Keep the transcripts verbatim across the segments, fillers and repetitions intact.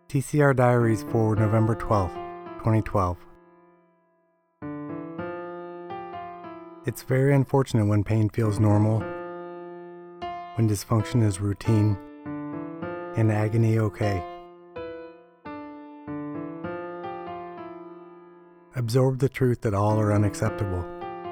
T C R Diaries for November twelfth, twenty twelve. It's very unfortunate when pain feels normal, when dysfunction is routine, and agony okay. Absorb the truth that all are unacceptable.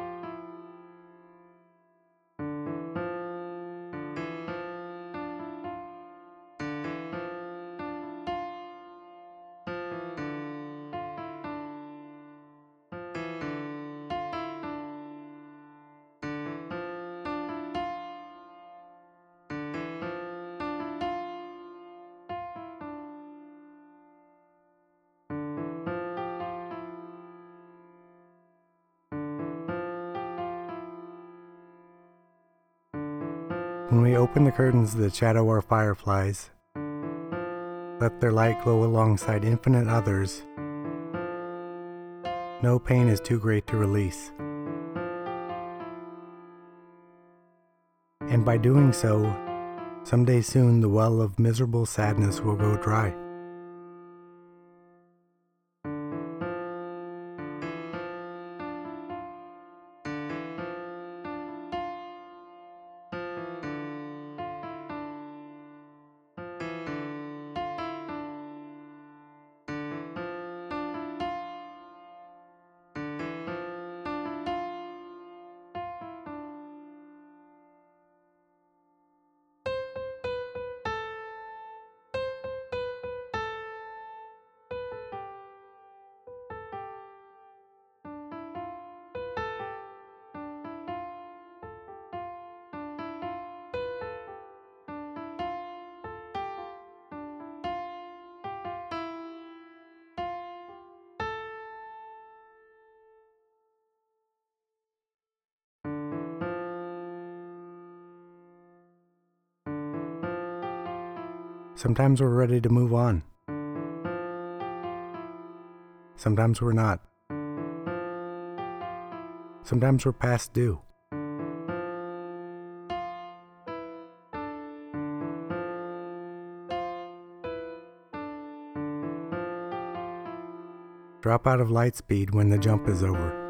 When we open the curtains that shadow our fireflies, let their light glow alongside infinite others, no pain is too great to release. And by doing so, someday soon the well of miserable sadness will go dry. Sometimes we're ready to move on. Sometimes we're not. Sometimes we're past due. Drop out of light speed when the jump is over.